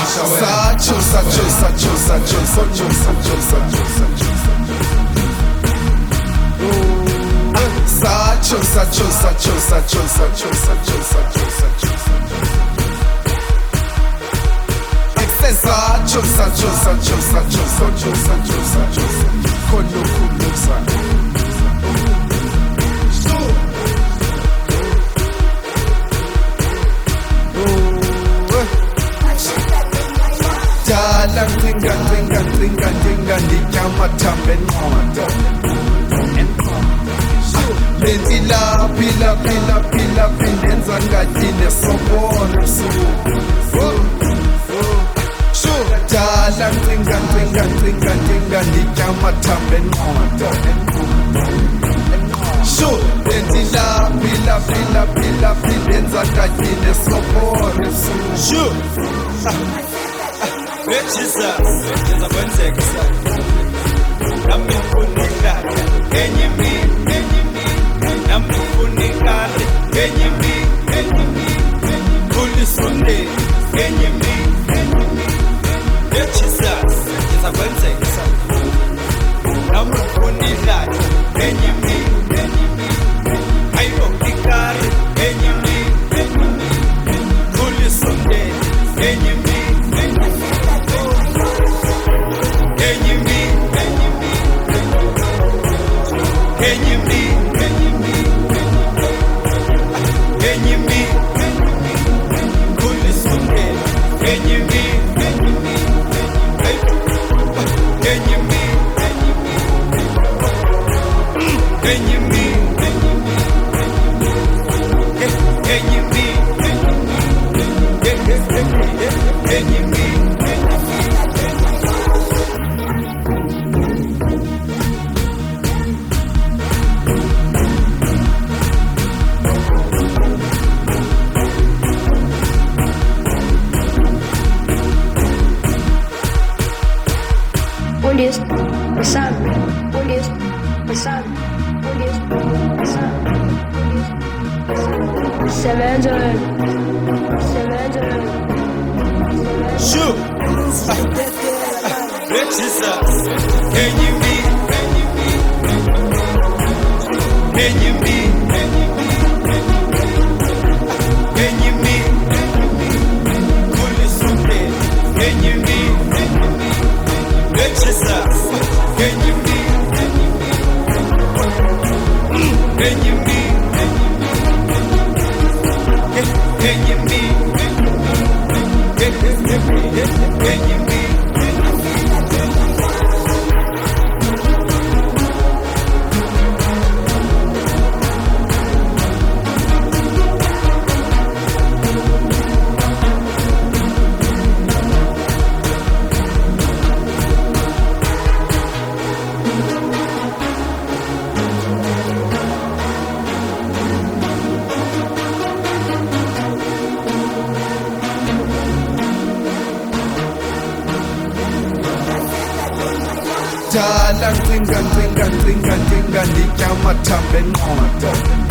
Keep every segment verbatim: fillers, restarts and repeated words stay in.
Sacho, sacho, sacho, sacho, sacho, sacho, sacho, sacho. Sacho, sacho, sacho, sacho, sacho, sacho, sacho, sacho. Sacho, sacho, sacho, sacho, sacho, sacho, sacho. Kono kumusa. Dala tinga tinga tinga tinga ndikama tamben mondo. Lenzi la pila pila pila pindenza ngatine sobona su. Dala tinga tinga tinga tinga ndikama tamben mondo. Sho lenzi la pila pila pila pindenza ngatine sobona su. Sho Jesus, yenza kwenzeka nami unikade enye mi enye mi nami unikade enye mi enye mi kulisonde enye mi enye mi Jesus, yenza kwenzeka nami unikade enye mi enye mi ayo ikade enye mi enye mi kulisonde enye mi Police, what's up? Police, what's up? Police, what's up? Seven hundred, seven hundred. Shoot! Jesus, can you be? Can you be? Can you be? Can you be? Jesus, can you be? Can you be? Can you be? Can you be? Dala tinga tinga tinga tinga ndikama tamben mondo.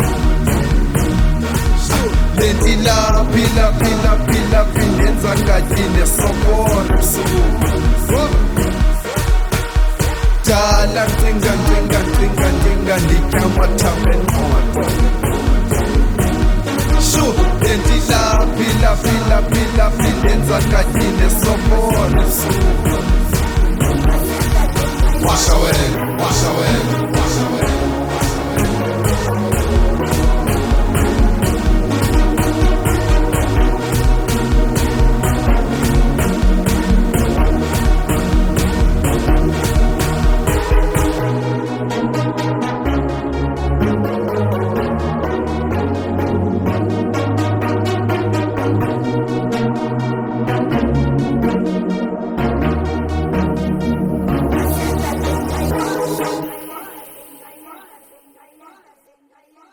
Lenzi la pila pila pila pindenza ngatine sobona su. Dala tinga tinga tinga tinga ndikama tamben mondo. Sho lenzi la pila pila pila pindenza ngatine sobona su. Wash away, wash away.